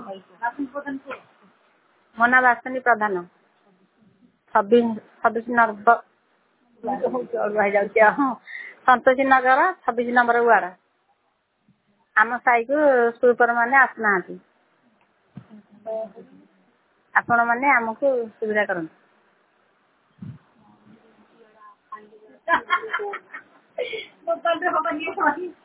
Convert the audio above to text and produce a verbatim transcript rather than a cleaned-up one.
ମୋ ନାଁ ବାସନ୍ତୀ ପ୍ରଧାନ। ଛବିଶ ଛବିଶ ନମ୍ବର ହେଇଯାଉଛି ହଁ ସନ୍ତୋଷୀ ନଗର ଛବିଶ ନମ୍ବର ୱାର୍ଡ। ଆମ ସାହିକୁ ସୁପର ମାନେ ଆସୁନାହାନ୍ତି। ଆପଣ ମାନେ ଆମକୁ ସୁବିଧା କରନ୍ତୁ।